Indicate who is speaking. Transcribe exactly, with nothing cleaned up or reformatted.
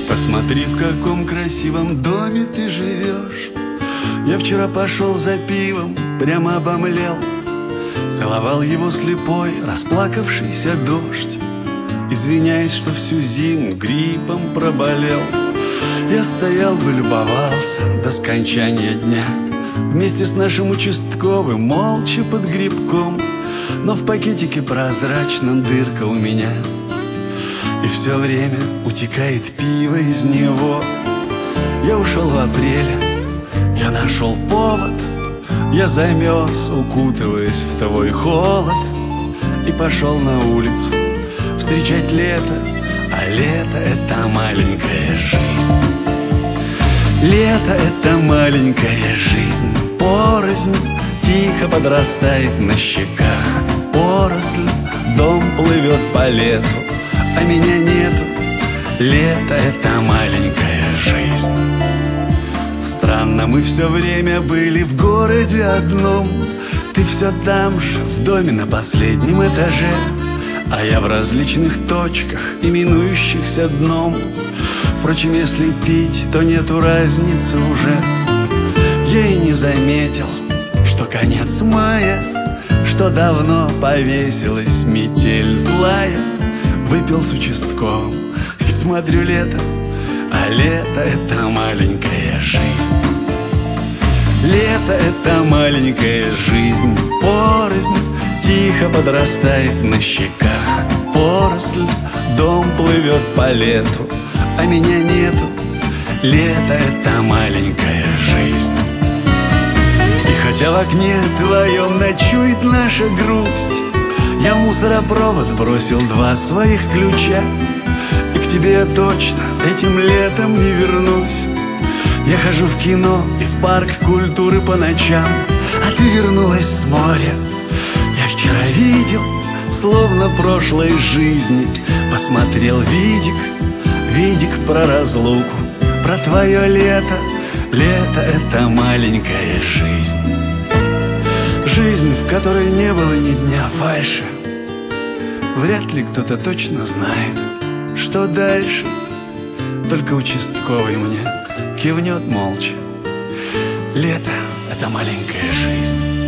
Speaker 1: Посмотри, в каком красивом доме ты живешь. Я вчера пошел за пивом, прямо обомлел. Целовал его слепой, расплакавшийся дождь, извиняясь, что всю зиму гриппом проболел. Я стоял бы, любовался до скончания дня вместе с нашим участковым, молча под грибком. Но в пакетике прозрачном дырка у меня, и все время утекает пиво из него. Я ушел в апреле, я нашел повод. Я замерз, укутываясь в твой холод, и пошел на улицу встречать лето. А лето — это маленькая жизнь. Лето — это маленькая жизнь. Порознь тихо подрастает на щеках. Поросль, дом плывет по лету, а меня нету. Лето — это маленькая жизнь. Странно, мы все время были в городе одном. Ты все там же, в доме на последнем этаже, а я в различных точках, именующихся дном. Впрочем, если пить, то нету разницы уже. Я и не заметил, что конец мая, что давно повесилась метель злая. Выпил с участковым и смотрю лето, а лето — это маленькая жизнь. Лето — это маленькая жизнь. Порознь тихо подрастает на щеках. Поросль, дом плывет по лету, а меня нету. Лето — это маленькая жизнь. И хотя в окне твоем ночует наша грусть, я в мусоропровод бросил два своих ключа. И к тебе я точно этим летом не вернусь. Я хожу в кино и в парк культуры по ночам, а ты вернулась с моря. Я вчера видел, словно прошлой жизни, посмотрел видик, видик про разлуку, про твое лето. Лето — это маленькая жизнь. Жизнь, в которой не было ни дня фальши. Вряд ли кто-то точно знает, что дальше. Только участковый мне кивнет молча. Лето — это маленькая жизнь.